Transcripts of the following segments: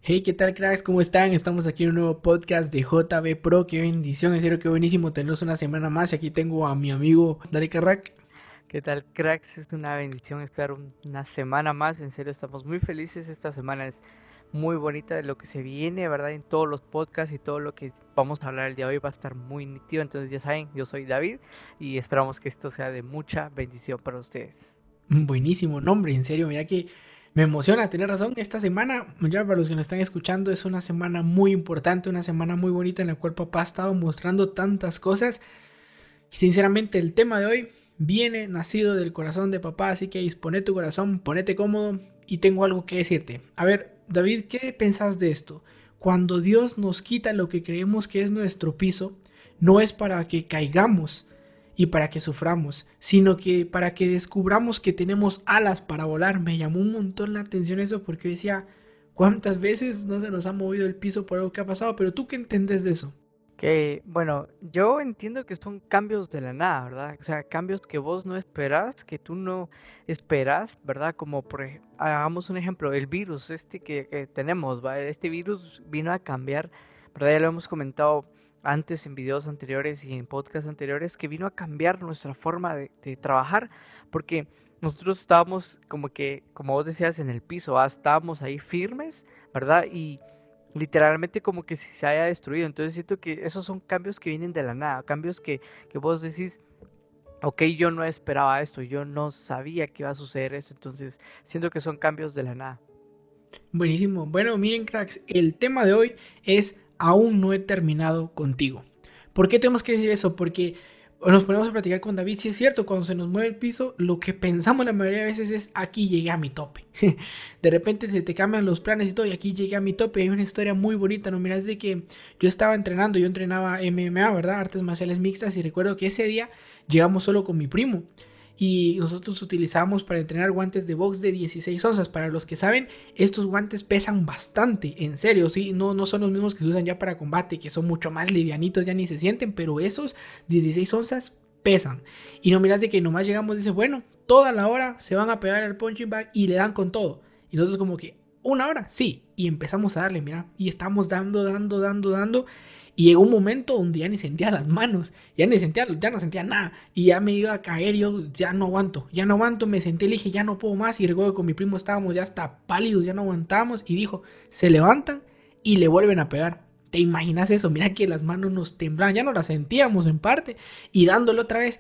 Hey, ¿qué tal, cracks? ¿Cómo están? Estamos aquí en un nuevo podcast de JB Pro. Qué bendición, en serio, qué buenísimo tenerlos una semana más. Y aquí tengo a mi amigo Dale Carrack. ¿Qué tal, cracks? Es una bendición estar una semana más. En serio, estamos muy felices. Esta semana es muy bonita de lo que se viene, ¿verdad? En todos los podcasts y todo lo que vamos a hablar el día de hoy va a estar muy nítido. Entonces, ya saben, yo soy David y esperamos que esto sea de mucha bendición para ustedes. Buenísimo nombre, en serio, mira que me emociona tener razón. Esta semana, ya para los que nos están escuchando, es una semana muy importante, una semana muy bonita en la cual papá ha estado mostrando tantas cosas. Sinceramente, el tema de hoy viene nacido del corazón de papá, así que dispone tu corazón, ponete cómodo y tengo algo que decirte. A ver, David, ¿qué pensás de esto? Cuando Dios nos quita lo que creemos que es nuestro piso, no es para que caigamos y para que suframos, sino que para que descubramos que tenemos alas para volar. Me llamó un montón la atención eso porque decía, ¿cuántas veces no se nos ha movido el piso por algo que ha pasado? Pero tú, ¿qué entendés de eso? Que, bueno, yo entiendo que son cambios de la nada, ¿verdad? O sea, cambios que vos no esperás, que tú no esperás, ¿verdad? Como hagamos un ejemplo, el virus este que tenemos, ¿va? Este virus vino a cambiar, ¿verdad? Ya lo hemos comentado antes en videos anteriores y en podcasts anteriores, que vino a cambiar nuestra forma de trabajar, porque nosotros estábamos como que, como vos decías, en el piso, ¿va? Estábamos ahí firmes, ¿verdad? Y literalmente como que se haya destruido. Entonces siento que esos son cambios que vienen de la nada, cambios que vos decís, ok, yo no esperaba esto, yo no sabía que iba a suceder esto, entonces siento que son cambios de la nada. Buenísimo. Bueno, miren, cracks, el tema de hoy es aún no he terminado contigo. ¿Por qué tenemos que decir eso? Porque nos ponemos a platicar con David. Si es cierto, cuando se nos mueve el piso, lo que pensamos la mayoría de veces es aquí llegué a mi tope. De repente se te cambian los planes y todo, y aquí llegué a mi tope. Hay una historia muy bonita, ¿no? Mira, es de que yo estaba entrenando, yo entrenaba MMA, ¿verdad? Artes marciales mixtas, y recuerdo que ese día llegamos solo con mi primo y nosotros utilizamos para entrenar guantes de box de 16 onzas. Para los que saben, estos guantes pesan bastante, en serio, sí, no son los mismos que se usan ya para combate, que son mucho más livianitos, ya ni se sienten, pero esos 16 onzas pesan. Y no miras de que nomás llegamos, dice, bueno, toda la hora se van a pegar al punching bag y le dan con todo. Y nosotros como que, una hora, sí, y empezamos a darle, mira, y estamos dando, y llegó un momento donde ya ni sentía las manos, ya no sentía nada, y ya me iba a caer, yo ya no aguanto, me senté, le dije, ya no puedo más, y recuerdo que con mi primo estábamos ya hasta pálidos, ya no aguantábamos, y dijo, se levantan y le vuelven a pegar. ¿Te imaginas eso? Mira que las manos nos temblaban, ya no las sentíamos en parte, y dándole otra vez,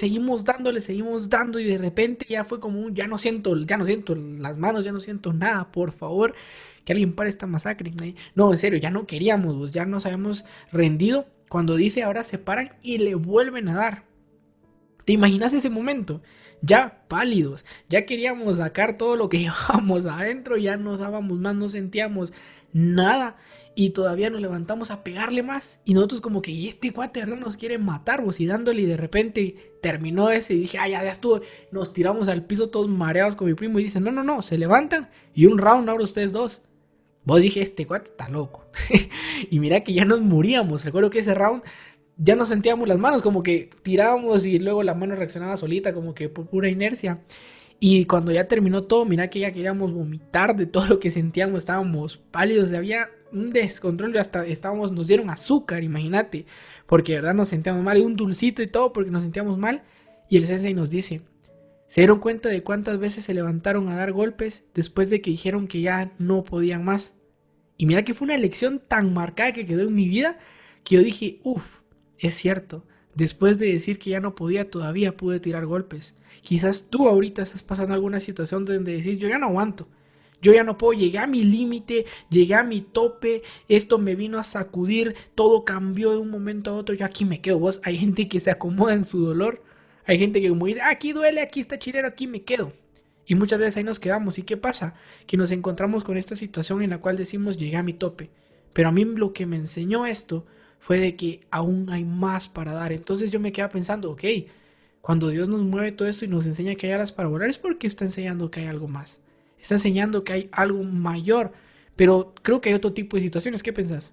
le seguimos dando, y de repente ya fue como un, ya no siento las manos, ya no siento nada, por favor, que alguien pare esta masacre. ¿Eh? No, en serio, ya no queríamos, pues, ya nos habíamos rendido. Cuando dice ahora se paran y le vuelven a dar. ¿Te imaginas ese momento? Ya pálidos, ya queríamos sacar todo lo que llevábamos adentro, ya no dábamos más, no sentíamos nada y todavía nos levantamos a pegarle más y nosotros como que y este cuate no nos quiere matar vos y dándole y de repente terminó ese y dije, ya estuvo, nos tiramos al piso todos mareados con mi primo y dicen, no, se levantan y un round ahora ustedes dos. Vos dije, este cuate está loco. Y mira que ya nos moríamos. Recuerdo que ese round ya no sentíamos las manos, como que tirábamos y luego la mano reaccionaba solita, como que por pura inercia. Y cuando ya terminó todo, mira que ya queríamos vomitar de todo lo que sentíamos, estábamos pálidos, había un descontrol, hasta estábamos, nos dieron azúcar, imagínate, porque de verdad nos sentíamos mal, y un dulcito y todo porque nos sentíamos mal. Y el sensei nos dice, ¿se dieron cuenta de cuántas veces se levantaron a dar golpes después de que dijeron que ya no podían más? Y mira que fue una lección tan marcada que quedó en mi vida que yo dije, uff, es cierto. Después de decir que ya no podía, todavía pude tirar golpes. Quizás tú ahorita estás pasando alguna situación donde decís, yo ya no aguanto. Yo ya no puedo, llegué a mi límite, llegué a mi tope, esto me vino a sacudir, todo cambió de un momento a otro, yo aquí me quedo. Vos, hay gente que se acomoda en su dolor, hay gente que como dice, aquí duele, aquí está chilero, aquí me quedo. Y muchas veces ahí nos quedamos. ¿Y qué pasa? Que nos encontramos con esta situación en la cual decimos llegué a mi tope. Pero a mí lo que me enseñó esto fue de que aún hay más para dar. Entonces yo me quedaba pensando, ok, cuando Dios nos mueve todo esto y nos enseña que hay alas para volar es porque está enseñando que hay algo más. Está enseñando que hay algo mayor. Pero creo que hay otro tipo de situaciones. ¿Qué pensás?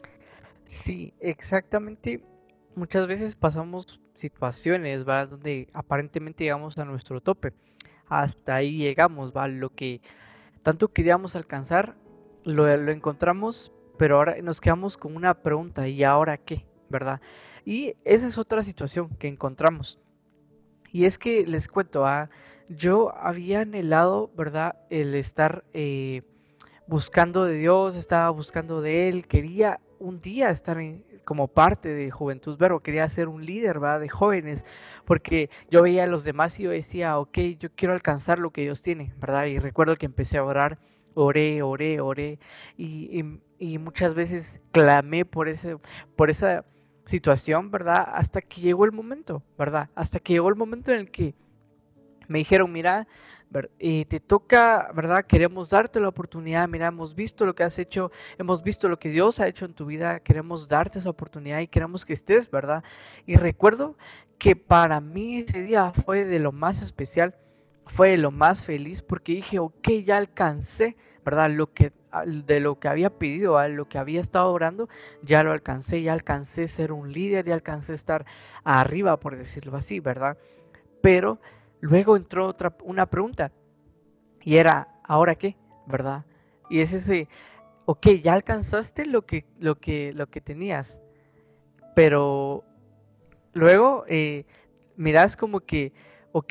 Sí, exactamente. Muchas veces pasamos situaciones, ¿verdad? Donde aparentemente llegamos a nuestro tope. Hasta ahí llegamos, ¿va? Lo que tanto queríamos alcanzar, lo encontramos, pero ahora nos quedamos con una pregunta, ¿y ahora qué? ¿Verdad? Y esa es otra situación que encontramos. Y es que les cuento, yo había anhelado, ¿verdad? El estar buscando de Dios, estaba buscando de Él, quería un día estar como parte de Juventud Verbo, quería ser un líder, ¿verdad? De jóvenes, porque yo veía a los demás y yo decía, ok, yo quiero alcanzar lo que Dios tiene, ¿verdad? Y recuerdo que empecé a orar, oré, y muchas veces clamé por esa situación, ¿verdad? Hasta que llegó el momento, ¿verdad? Hasta que llegó el momento en el que me dijeron, mira, te toca, ¿verdad? Queremos darte la oportunidad, mira, hemos visto lo que has hecho, hemos visto lo que Dios ha hecho en tu vida, queremos darte esa oportunidad y queremos que estés, ¿verdad? Y recuerdo que para mí ese día fue de lo más especial, fue de lo más feliz, porque dije, ok, ya alcancé, ¿verdad? De lo que había pedido, a lo que había estado orando, ya lo alcancé, ya alcancé ser un líder, ya alcancé estar arriba, por decirlo así, ¿verdad? Pero luego entró una pregunta y era, ¿ahora qué? ¿Verdad? Y es ese, ok, ya alcanzaste lo que tenías, pero luego mirás como que, ok,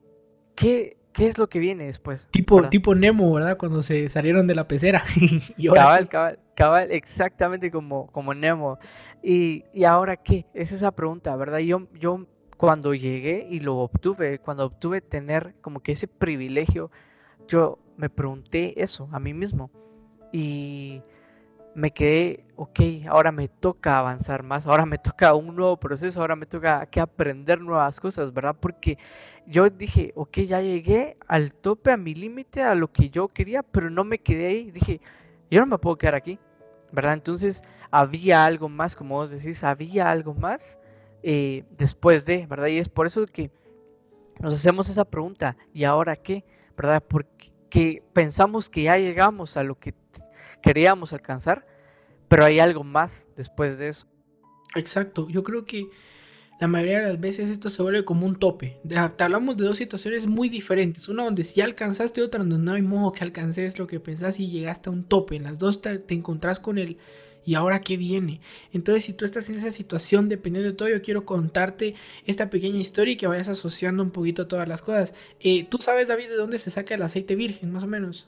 ¿qué es lo que viene después? Tipo, ¿Verdad? tipo Nemo, ¿verdad? Cuando se salieron de la pecera. ¿Y ahora qué? Cabal, exactamente como Nemo. Y ahora qué? Es esa pregunta, ¿verdad? Yo cuando llegué y lo obtuve, cuando obtuve tener como que ese privilegio, yo me pregunté eso a mí mismo y me quedé, ok, ahora me toca avanzar más, ahora me toca un nuevo proceso, ahora me toca que aprender nuevas cosas, ¿verdad? Porque yo dije, ok, ya llegué al tope, a mi límite, a lo que yo quería, pero no me quedé ahí, dije, yo no me puedo quedar aquí, ¿verdad? Entonces había algo más, como vos decís, había algo más después de, ¿verdad? Y es por eso que nos hacemos esa pregunta, ¿y ahora qué? ¿Verdad? Porque pensamos que ya llegamos a lo que queríamos alcanzar, pero hay algo más después de eso. Exacto, yo creo que la mayoría de las veces esto se vuelve como un tope. Te hablamos de dos situaciones muy diferentes. Una donde sí alcanzaste, otra donde no hay modo que alcances lo que pensás y llegaste a un tope. En las dos te encontrás con el ¿y ahora qué viene? Entonces, si tú estás en esa situación, dependiendo de todo, yo quiero contarte esta pequeña historia y que vayas asociando un poquito todas las cosas. ¿Tú sabes, David, de dónde se saca el aceite virgen, más o menos?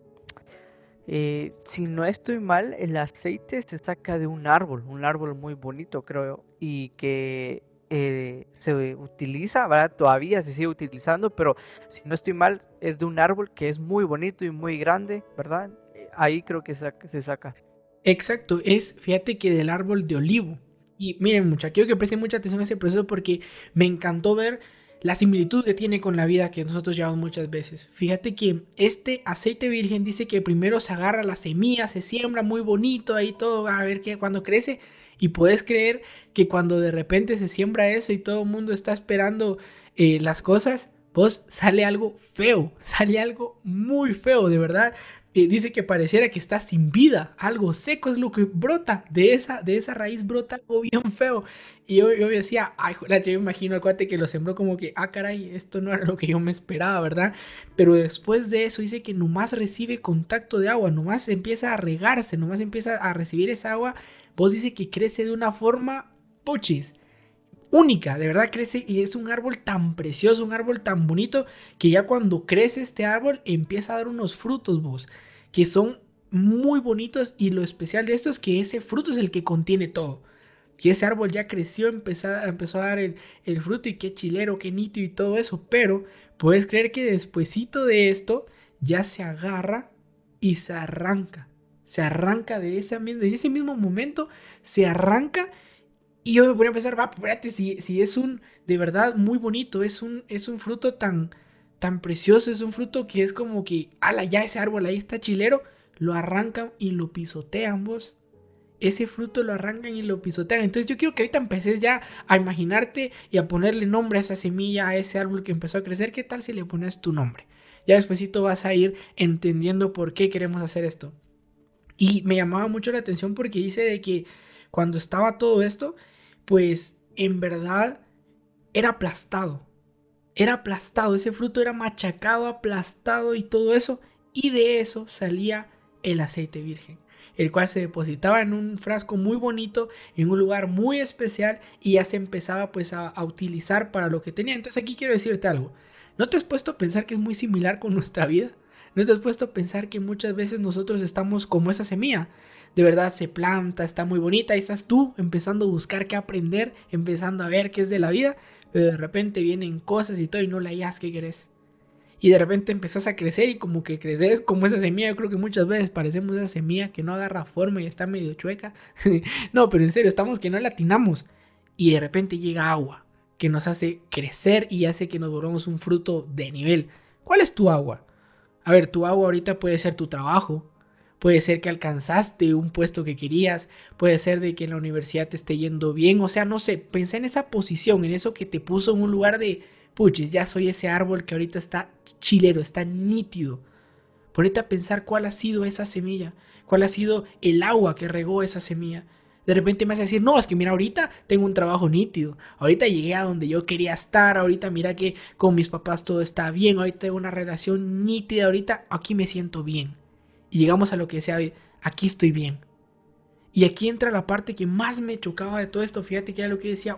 Si no estoy mal, el aceite se saca de un árbol muy bonito, creo, y que se utiliza, ¿verdad? Todavía se sigue utilizando, pero si no estoy mal, es de un árbol que es muy bonito y muy grande, ¿verdad? Ahí creo que se saca. Exacto, fíjate que del árbol de olivo. Y miren, mucha, quiero que presten mucha atención a ese proceso porque me encantó ver la similitud que tiene con la vida que nosotros llevamos muchas veces. Fíjate que este aceite virgen dice que primero se agarra la semilla, se siembra muy bonito ahí todo, a ver qué cuando crece. Y puedes creer que cuando de repente se siembra eso y todo el mundo está esperando las cosas, pues sale algo feo, sale algo muy feo, de verdad. Dice que pareciera que está sin vida, algo seco es lo que brota, de esa raíz brota algo bien feo. Y yo decía, ay, joder, yo me imagino al cuate que lo sembró como que, ah, caray, esto no era lo que yo me esperaba, ¿verdad? Pero después de eso dice que nomás recibe contacto de agua, nomás empieza a regarse, nomás empieza a recibir esa agua, vos dice que crece de una forma, puchis, única, de verdad crece y es un árbol tan precioso, un árbol tan bonito que ya cuando crece este árbol empieza a dar unos frutos vos, que son muy bonitos y lo especial de esto es que ese fruto es el que contiene todo. Que ese árbol ya creció, empezó a dar el fruto y qué chilero, qué nítido y todo eso, pero puedes creer que despuesito de esto ya se agarra y se arranca de ese mismo momento, se arranca y yo me ponía a pensar, va, espérate, si es un, de verdad, muy bonito, es un fruto tan precioso, es un fruto que es como que, ala, ya ese árbol ahí está chilero, lo arrancan y lo pisotean vos. Ese fruto lo arrancan y lo pisotean. Entonces yo quiero que ahorita empeces ya a imaginarte y a ponerle nombre a esa semilla, a ese árbol que empezó a crecer. ¿Qué tal si le pones tu nombre? Ya despuesito vas a ir entendiendo por qué queremos hacer esto. Y me llamaba mucho la atención porque dice de que cuando estaba todo esto, pues en verdad era aplastado. Era aplastado, ese fruto era machacado, aplastado y todo eso. Y de eso salía el aceite virgen, el cual se depositaba en un frasco muy bonito, en un lugar muy especial y ya se empezaba pues a utilizar para lo que tenía. Entonces aquí quiero decirte algo, ¿no te has puesto a pensar que es muy similar con nuestra vida? ¿No te has puesto a pensar que muchas veces nosotros estamos como esa semilla? De verdad se planta, está muy bonita, y estás tú empezando a buscar qué aprender, empezando a ver qué es de la vida, pero de repente vienen cosas y todo y no la hallas que querés. Y de repente empezás a crecer y como que creces como esa semilla. Yo creo que muchas veces parecemos esa semilla que no agarra forma y está medio chueca. No, pero en serio, estamos que no la atinamos. Y de repente llega agua que nos hace crecer y hace que nos volvamos un fruto de nivel. ¿Cuál es tu agua? A ver, tu agua ahorita puede ser tu trabajo. Puede ser que alcanzaste un puesto que querías. Puede ser de que en la universidad te esté yendo bien. O sea, no sé, pensá en esa posición, en eso que te puso en un lugar de puchis, ya soy ese árbol que ahorita está chilero, está nítido. Ponete a pensar cuál ha sido esa semilla, cuál ha sido el agua que regó esa semilla. De repente me hace decir, no, es que mira, ahorita tengo un trabajo nítido, ahorita llegué a donde yo quería estar, ahorita mira que con mis papás todo está bien, ahorita tengo una relación nítida, ahorita aquí me siento bien. Y llegamos a lo que decía, aquí estoy bien. Y aquí entra la parte que más me chocaba de todo esto, fíjate que era lo que decía,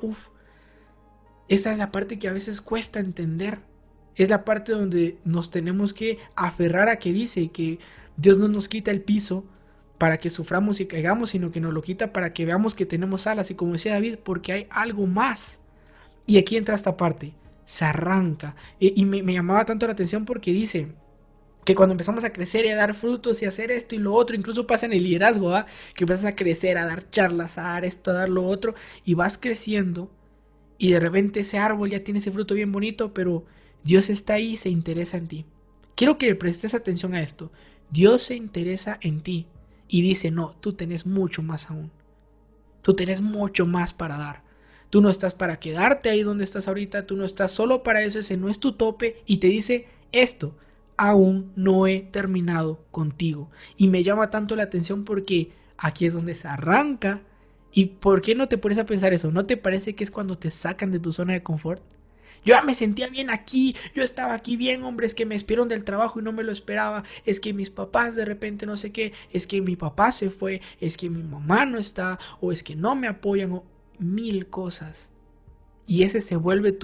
esa es la parte que a veces cuesta entender. Es la parte donde nos tenemos que aferrar a que dice que Dios no nos quita el piso para que suframos y caigamos, sino que nos lo quita para que veamos que tenemos alas. Y como decía David, porque hay algo más. Y aquí entra esta parte, se arranca. Y me llamaba tanto la atención porque dice que cuando empezamos a crecer y a dar frutos y a hacer esto y lo otro, incluso pasa en el liderazgo, ¿eh? Que empiezas a crecer, a dar charlas, a dar esto, a dar lo otro, y vas creciendo. Y de repente ese árbol ya tiene ese fruto bien bonito, pero Dios está ahí y se interesa en ti. Quiero que le prestes atención a esto. Dios se interesa en ti y dice, no, tú tenés mucho más aún. Tú tenés mucho más para dar. Tú no estás para quedarte ahí donde estás ahorita, tú no estás solo para eso, ese no es tu tope. Y te dice esto, aún no he terminado contigo. Y me llama tanto la atención porque aquí es donde se arranca. ¿Y por qué no te pones a pensar eso? ¿No te parece que es cuando te sacan de tu zona de confort? Yo ya me sentía bien aquí, yo estaba aquí bien, hombre, es que me despidieron del trabajo y no me lo esperaba, es que mis papás de repente no sé qué, es que mi papá se fue, es que mi mamá no está, o es que no me apoyan, o mil cosas. Y ese se vuelve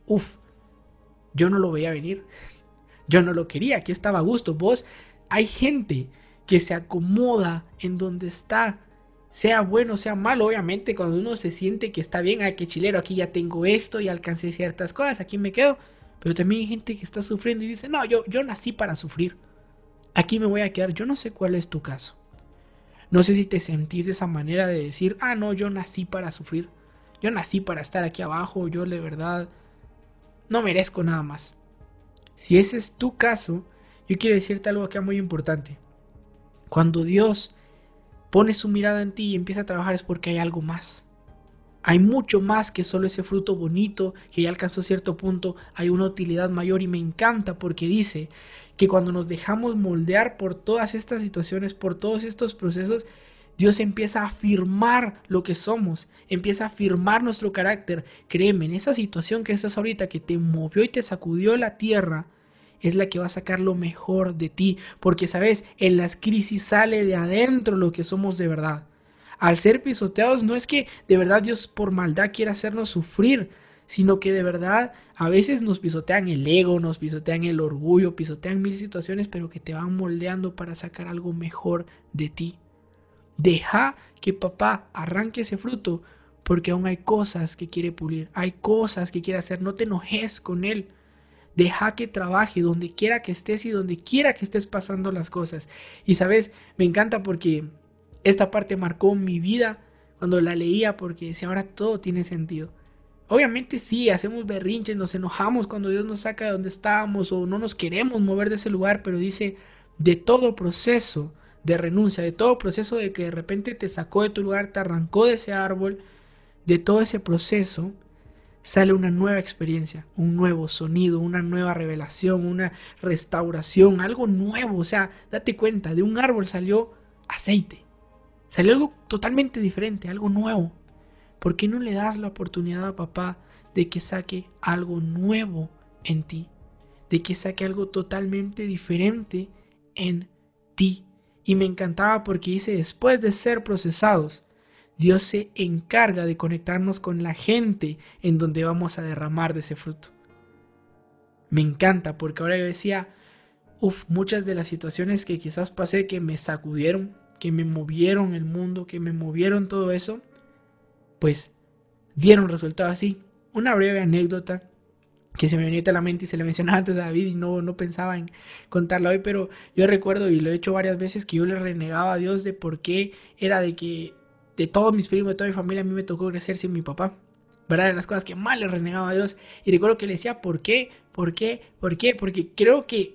yo no lo veía venir, yo no lo quería, aquí estaba a gusto. Hay gente que se acomoda en donde está, sea bueno, sea malo. Obviamente cuando uno se siente que está bien, ay, qué chilero, aquí ya tengo esto y alcancé ciertas cosas, aquí me quedo. Pero también hay gente que está sufriendo y dice, no, yo nací para sufrir, aquí me voy a quedar. Yo no sé cuál es tu caso, no sé si te sentís de esa manera de decir, no, yo nací para sufrir, yo nací para estar aquí abajo, yo de verdad no merezco nada más. Si ese es tu caso, yo quiero decirte algo acá muy importante. Cuando Dios pone su mirada en ti y empieza a trabajar es porque hay algo más. Hay mucho más que solo ese fruto bonito que ya alcanzó cierto punto. Hay una utilidad mayor y me encanta porque dice que cuando nos dejamos moldear por todas estas situaciones, por todos estos procesos, Dios empieza a afirmar lo que somos, empieza a afirmar nuestro carácter. Créeme, en esa situación que estás ahorita, que te movió y te sacudió la tierra, es la que va a sacar lo mejor de ti, porque sabes, en las crisis sale de adentro lo que somos de verdad. Al ser pisoteados no es que de verdad Dios por maldad quiera hacernos sufrir, sino que de verdad a veces nos pisotean el ego, nos pisotean el orgullo, pisotean mil situaciones, pero que te van moldeando para sacar algo mejor de ti. Deja que papá arranque ese fruto, porque aún hay cosas que quiere pulir, hay cosas que quiere hacer. No te enojes con él. Deja que trabaje donde quiera que estés y donde quiera que estés pasando las cosas. Y sabes, me encanta porque esta parte marcó mi vida cuando la leía, porque decía, ahora todo tiene sentido. Obviamente sí, hacemos berrinches, nos enojamos cuando Dios nos saca de donde estábamos o no nos queremos mover de ese lugar, pero dice, de todo proceso de renuncia, de todo proceso de que de repente te sacó de tu lugar, te arrancó de ese árbol, de todo ese proceso, sale una nueva experiencia, un nuevo sonido, una nueva revelación, una restauración, algo nuevo. O sea, date cuenta, de un árbol salió aceite, salió algo totalmente diferente, algo nuevo. ¿Por qué no le das la oportunidad a papá de que saque algo nuevo en ti? De que saque algo totalmente diferente en ti. Y me encantaba porque dice, después de ser procesados, Dios se encarga de conectarnos con la gente en donde vamos a derramar de ese fruto. Me encanta porque ahora yo decía, muchas de las situaciones que quizás pasé que me sacudieron, que me movieron el mundo, que me movieron todo eso, pues dieron resultado así. Una breve anécdota que se me venía a la mente y se le mencionaba antes a David y no pensaba en contarla hoy, pero yo recuerdo y lo he hecho varias veces que yo le renegaba a Dios de por qué era de que de todos mis primos, de toda mi familia, a mí me tocó crecer sin mi papá. ¿Verdad? De las cosas que más le renegaba a Dios. Y recuerdo que le decía, ¿por qué? ¿Por qué? ¿Por qué? Porque creo que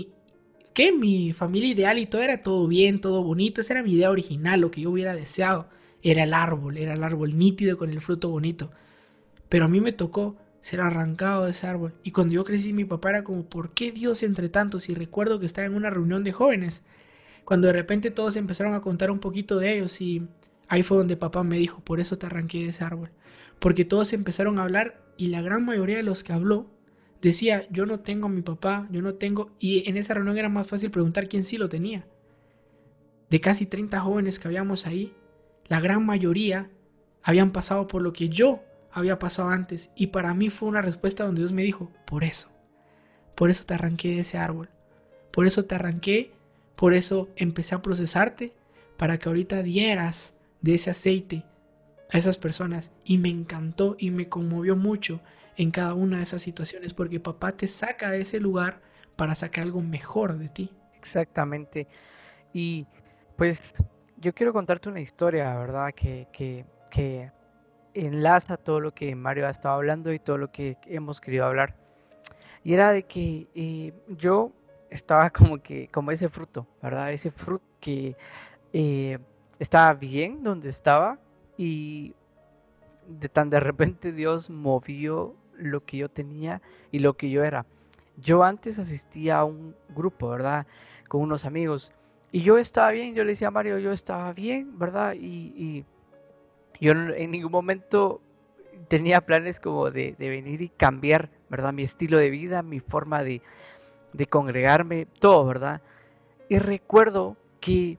mi familia ideal y todo era todo bien, todo bonito. Esa era mi idea original, lo que yo hubiera deseado. Era el árbol nítido con el fruto bonito. Pero a mí me tocó ser arrancado de ese árbol. Y cuando yo crecí, mi papá era como, ¿por qué Dios entre tantos? Y recuerdo que estaba en una reunión de jóvenes, cuando de repente todos empezaron a contar un poquito de ellos y ahí fue donde papá me dijo, por eso te arranqué de ese árbol. Porque todos empezaron a hablar y la gran mayoría de los que habló decía, yo no tengo a mi papá, yo no tengo... Y en esa reunión era más fácil preguntar quién sí lo tenía. De casi 30 jóvenes que habíamos ahí, la gran mayoría habían pasado por lo que yo había pasado antes. Y para mí fue una respuesta donde Dios me dijo, por eso te arranqué de ese árbol. Por eso te arranqué, por eso empecé a procesarte, para que ahorita dieras de ese aceite a esas personas. Y me encantó y me conmovió mucho en cada una de esas situaciones, porque papá te saca de ese lugar para sacar algo mejor de ti. Exactamente. Y pues yo quiero contarte una historia, ¿verdad? Que enlaza todo lo que Mario ha estado hablando y todo lo que hemos querido hablar. Y era de que yo estaba como ese fruto, ¿verdad? Ese fruto que eh, estaba bien donde estaba y de repente Dios movió lo que yo tenía y lo que yo era. Yo antes asistía a un grupo, ¿verdad? Con unos amigos. Y yo estaba bien, yo le decía a Mario, yo estaba bien, ¿verdad? Y yo en ningún momento tenía planes como de venir y cambiar, ¿verdad? Mi estilo de vida, mi forma de congregarme, todo, ¿verdad? Y recuerdo que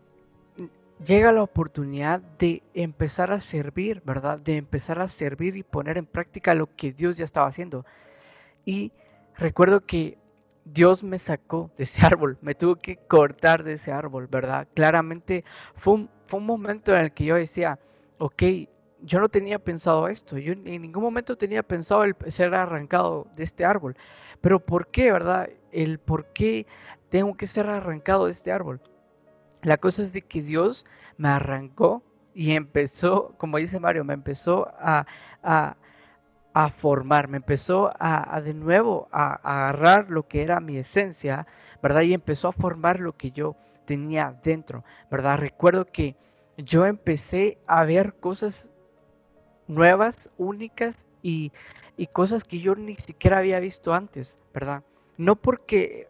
llega la oportunidad de empezar a servir, ¿verdad? De empezar a servir y poner en práctica lo que Dios ya estaba haciendo. Y recuerdo que Dios me sacó de ese árbol, me tuvo que cortar de ese árbol, ¿verdad? Claramente fue un momento en el que yo decía, ok, yo no tenía pensado esto, yo en ningún momento tenía pensado el ser arrancado de este árbol, pero ¿por qué, verdad? El por qué tengo que ser arrancado de este árbol. La cosa es de que Dios me arrancó y empezó, como dice Mario, me empezó a, a formar, me empezó a de nuevo a agarrar lo que era mi esencia, ¿verdad? Y empezó a formar lo que yo tenía dentro, ¿verdad? Recuerdo que yo empecé a ver cosas nuevas, únicas y cosas que yo ni siquiera había visto antes, ¿verdad? No porque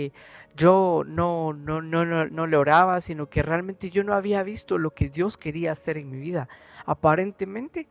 yo no le oraba, sino que realmente yo no había visto lo que Dios quería hacer en mi vida. Aparentemente,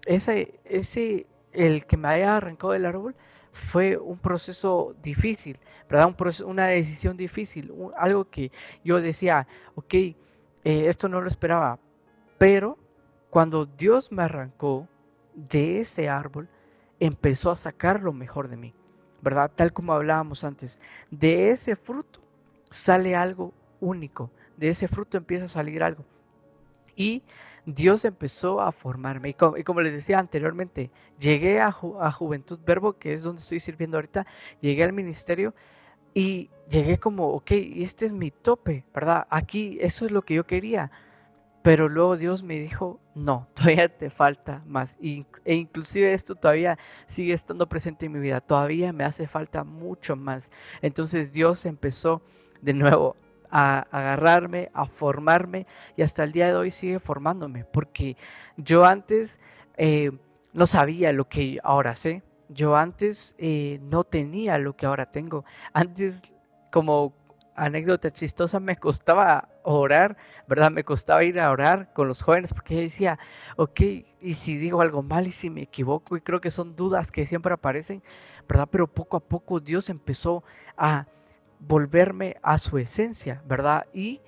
el que me haya arrancado del árbol fue un proceso difícil, ¿verdad? Una decisión difícil, algo que yo decía, ok, esto no lo esperaba, pero cuando Dios me arrancó de ese árbol, empezó a sacar lo mejor de mí, ¿verdad? Tal como hablábamos antes, de ese fruto sale algo único, de ese fruto empieza a salir algo. Y Dios empezó a formarme. Y como les decía anteriormente, llegué a Juventud Verbo, que es donde estoy sirviendo ahorita, llegué al ministerio y llegué como, ok, este es mi tope, ¿verdad? Aquí eso es lo que yo quería. Pero luego Dios me dijo, no, todavía te falta más. E inclusive esto todavía sigue estando presente en mi vida. Todavía me hace falta mucho más. Entonces Dios empezó de nuevo a agarrarme, a formarme y hasta el día de hoy sigue formándome. Porque yo antes no sabía lo que ahora sé. Yo antes no tenía lo que ahora tengo. Antes, como anécdota chistosa, me costaba orar, ¿verdad? Me costaba ir a orar con los jóvenes porque yo decía, ok, y si digo algo mal y si me equivoco, y creo que son dudas que siempre aparecen, ¿verdad? Pero poco a poco Dios empezó a volverme a su esencia, ¿verdad? Y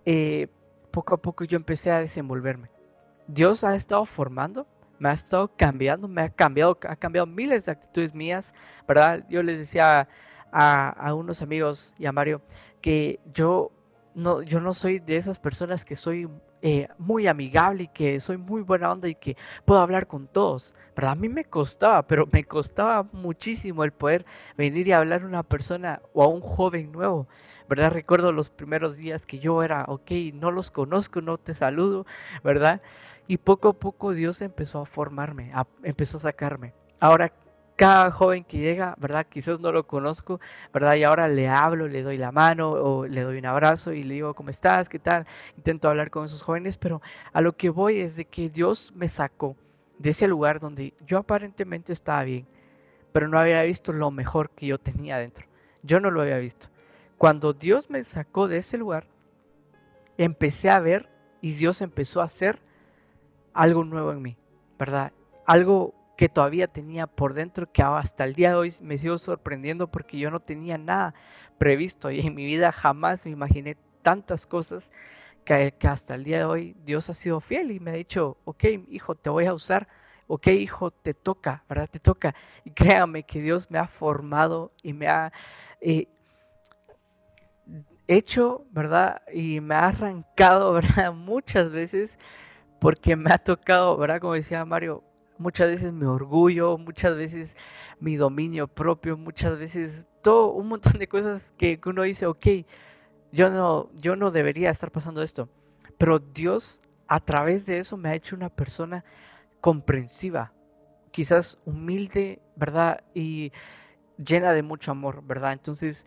eh, poco a poco yo empecé a desenvolverme. Dios ha estado formando, me ha estado cambiando, ha cambiado miles de actitudes mías, ¿verdad? Yo les decía a unos amigos y a Mario que yo no soy de esas personas que soy muy amigable y que soy muy buena onda y que puedo hablar con todos, ¿verdad? A mí me costaba, pero me costaba muchísimo el poder venir y hablar a una persona o a un joven nuevo, ¿verdad? Recuerdo los primeros días que yo era, ok, no los conozco, no te saludo, ¿verdad? Y poco a poco Dios empezó a formarme, empezó a sacarme. Ahora, cada joven que llega, ¿verdad? Quizás no lo conozco, ¿verdad? Y ahora le hablo, le doy la mano o le doy un abrazo y le digo, ¿cómo estás? ¿Qué tal? Intento hablar con esos jóvenes, pero a lo que voy es de que Dios me sacó de ese lugar donde yo aparentemente estaba bien, pero no había visto lo mejor que yo tenía dentro. Yo no lo había visto. Cuando Dios me sacó de ese lugar, empecé a ver y Dios empezó a hacer algo nuevo en mí, ¿verdad? Algo que todavía tenía por dentro que hasta el día de hoy me sigo sorprendiendo porque yo no tenía nada previsto y en mi vida jamás me imaginé tantas cosas que hasta el día de hoy Dios ha sido fiel y me ha dicho, ok, hijo, te voy a usar, ok, hijo, te toca, ¿verdad? Te toca. Y créame que Dios me ha formado y me ha eh, hecho, ¿verdad? Y me ha arrancado, ¿verdad? Muchas veces porque me ha tocado, ¿verdad? Como decía Mario, muchas veces mi orgullo, muchas veces mi dominio propio, muchas veces todo un montón de cosas que uno dice, ok, yo no debería estar pasando esto, pero Dios a través de eso me ha hecho una persona comprensiva, quizás humilde, ¿verdad? Y llena de mucho amor, ¿verdad? Entonces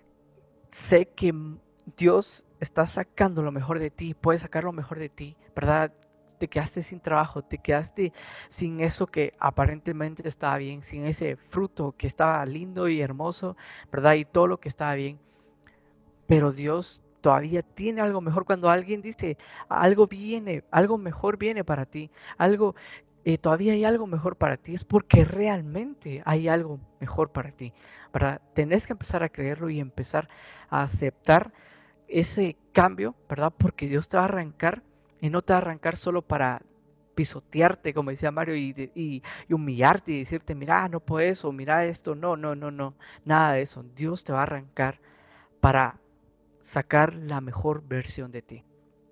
sé que Dios está sacando lo mejor de ti, puede sacar lo mejor de ti, ¿verdad? Te quedaste sin trabajo, te quedaste sin eso que aparentemente estaba bien, sin ese fruto que estaba lindo y hermoso, ¿verdad? Y todo lo que estaba bien. Pero Dios todavía tiene algo mejor cuando alguien dice, algo viene, algo mejor viene para ti, algo, todavía hay algo mejor para ti, es porque realmente hay algo mejor para ti, ¿verdad? Tenés que empezar a creerlo y empezar a aceptar ese cambio, ¿verdad? Porque Dios te va a arrancar y no te va a arrancar solo para pisotearte, como decía Mario, y humillarte y decirte, mira, no puedes, o mira esto, no, no, no, no, nada de eso. Dios te va a arrancar para sacar la mejor versión de ti.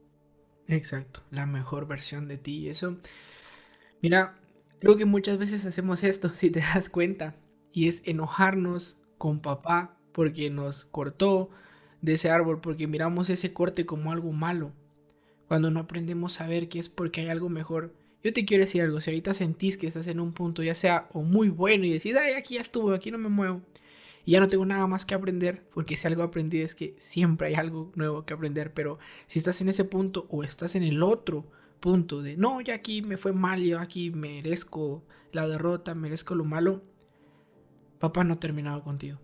Exacto, la mejor versión de ti. Eso, mira, creo que muchas veces hacemos esto, si te das cuenta, y es enojarnos con papá porque nos cortó de ese árbol, porque miramos ese corte como algo malo, cuando no aprendemos a ver que es porque hay algo mejor. Yo te quiero decir algo, si ahorita sentís que estás en un punto ya sea o muy bueno y decís, ay, aquí ya estuvo, aquí no me muevo, y ya no tengo nada más que aprender, porque si algo aprendí es que siempre hay algo nuevo que aprender, pero si estás en ese punto o estás en el otro punto de, no, ya aquí me fue mal, yo aquí merezco la derrota, merezco lo malo, papá no ha terminado contigo.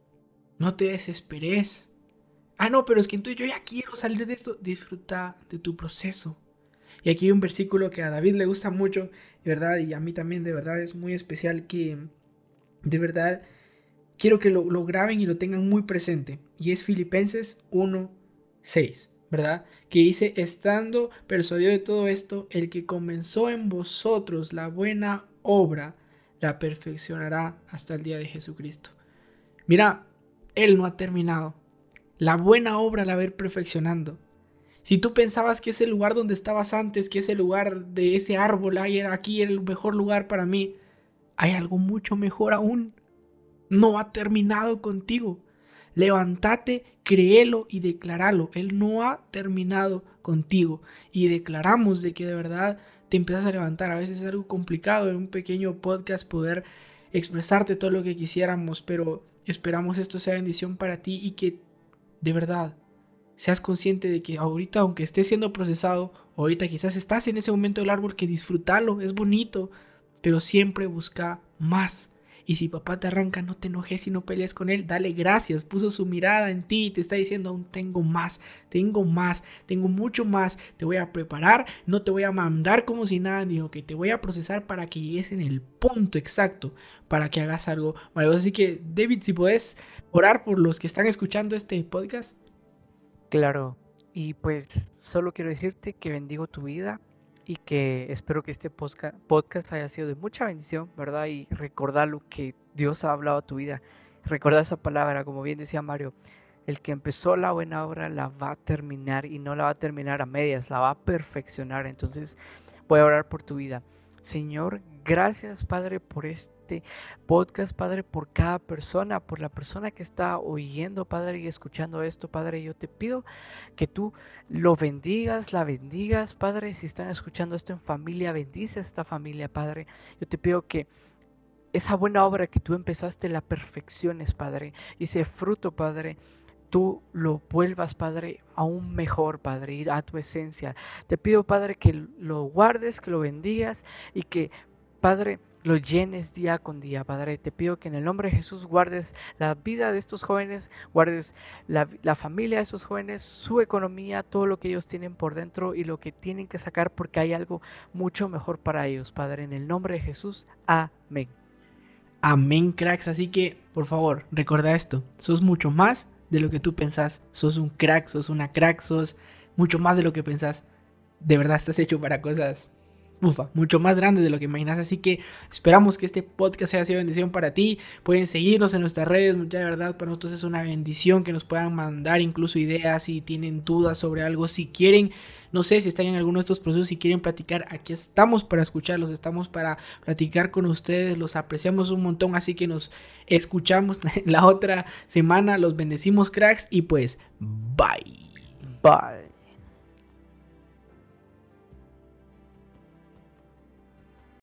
No te desesperes. Ah, no, pero es que entonces yo ya quiero salir de esto. Disfruta de tu proceso. Y aquí hay un versículo que a David le gusta mucho, de verdad, y a mí también, de verdad, es muy especial que, de verdad, quiero que lo graben y lo tengan muy presente. Y es Filipenses 1:6, ¿verdad? Que dice, estando persuadido de todo esto, el que comenzó en vosotros la buena obra, la perfeccionará hasta el día de Jesucristo. Mira, Él no ha terminado. La buena obra la va a ir perfeccionando. Si tú pensabas que ese lugar donde estabas antes, que ese lugar de ese árbol, ahí era aquí, era el mejor lugar para mí, hay algo mucho mejor aún. No ha terminado contigo. Levántate, créelo y declaralo. Él no ha terminado contigo. Y declaramos de que de verdad te empiezas a levantar. A veces es algo complicado en un pequeño podcast poder expresarte todo lo que quisiéramos, pero esperamos esto sea bendición para ti y que de verdad seas consciente de que ahorita, aunque estés siendo procesado, ahorita quizás estás en ese momento del árbol, que disfrútalo, es bonito, pero siempre busca más. Y si papá te arranca, no te enojes y no pelees con él, dale gracias, puso su mirada en ti y te está diciendo, aún tengo más, tengo mucho más, te voy a preparar, no te voy a mandar como si nada, sino que te voy a procesar para que llegues en el punto exacto, para que hagas algo maravilloso. Así que, David, si puedes orar por los que están escuchando este podcast. Claro, Y pues solo quiero decirte que bendigo tu vida y que espero que este podcast haya sido de mucha bendición, ¿verdad? Y recordar lo que Dios ha hablado a tu vida. Recordar esa palabra, como bien decía Mario, el que empezó la buena obra la va a terminar y no la va a terminar a medias, la va a perfeccionar. Entonces voy a orar por tu vida. Señor, gracias Padre por este podcast, Padre, por cada persona, por la persona que está oyendo, Padre, y escuchando esto, Padre. Yo te pido que tú lo bendigas, la bendigas, Padre. Si están escuchando esto en familia, bendice a esta familia, Padre. Yo te pido que esa buena obra que tú empezaste la perfecciones, Padre, y ese fruto, Padre, tú lo vuelvas, Padre, aún mejor, Padre, y a tu esencia. Te pido, Padre, que lo guardes, que lo bendigas y que, Padre, lo llenes día con día, Padre. Te pido que en el nombre de Jesús guardes la vida de estos jóvenes, guardes la familia de estos jóvenes, su economía, todo lo que ellos tienen por dentro y lo que tienen que sacar porque hay algo mucho mejor para ellos, Padre. En el nombre de Jesús, amén. Amén, cracks. Así que, por favor, recuerda esto. Sos mucho más de lo que tú pensás. Sos un crack, sos una crack, sos mucho más de lo que pensás. De verdad estás hecho para cosas, mucho más grandes de lo que imaginas. Así que esperamos que este podcast haya sido bendición para ti. Pueden seguirnos en nuestras redes. Ya de verdad para nosotros es una bendición que nos puedan mandar incluso ideas si tienen dudas sobre algo, si quieren, no sé, si están en alguno de estos procesos, si quieren platicar, aquí estamos para escucharlos, estamos para platicar con ustedes, los apreciamos un montón, así que nos escuchamos la otra semana, los bendecimos cracks y pues bye. Bye.